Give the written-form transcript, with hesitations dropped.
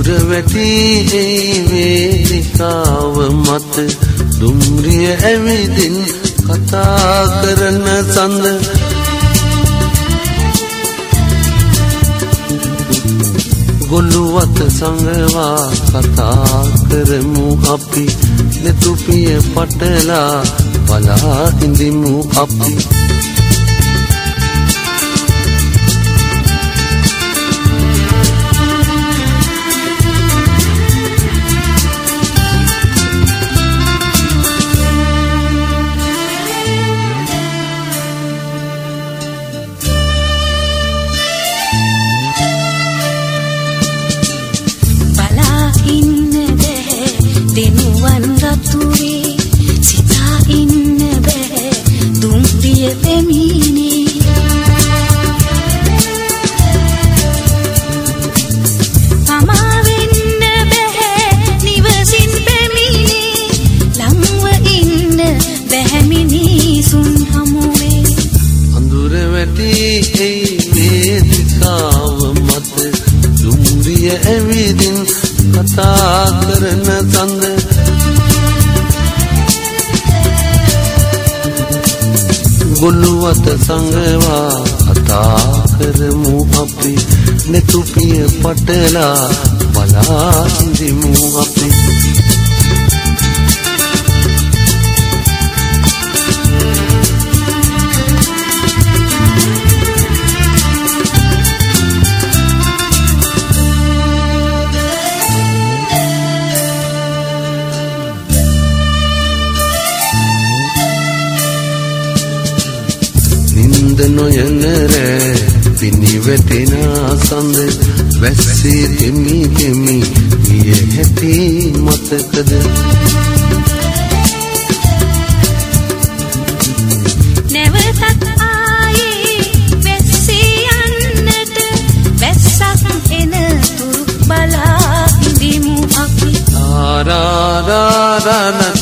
වැටි ඒ වේදිකාව මත දුම්රිය ඇවිදින් කතා කරන සඳ ගොළුවත සංගවා කතා කරමු අපි දෙතුපිය පටලා බලා ඉඳිමු අපි දෙනුවන් රතුරේ සිතා ඉන්න බෑ දුම්රිය පැමිණේ පමා වෙන්න බෑ නිවසින් පැමිණේ ලංව ඉන්න බෑ මිනිසුන් හමුවේ අඳුර වැටි ඒ වේදිකාව මත දුම්රිය ඇවිදින් කතා කරන සඳ ගොළුවත සංගවා කතා කරමු අපි නෙතුපිය පටලා බලා ඉඳිමු අපි නොයන රෑ පිණි වැටෙන සඳ වැස්සේ දෙමි දෙමි ගිය හැටි මතකද නැවතත් ආයේ වැස්සේ යන්නට වැස්සක් එන තුරු බලා ඉඳිමු අපි ආරාරාරා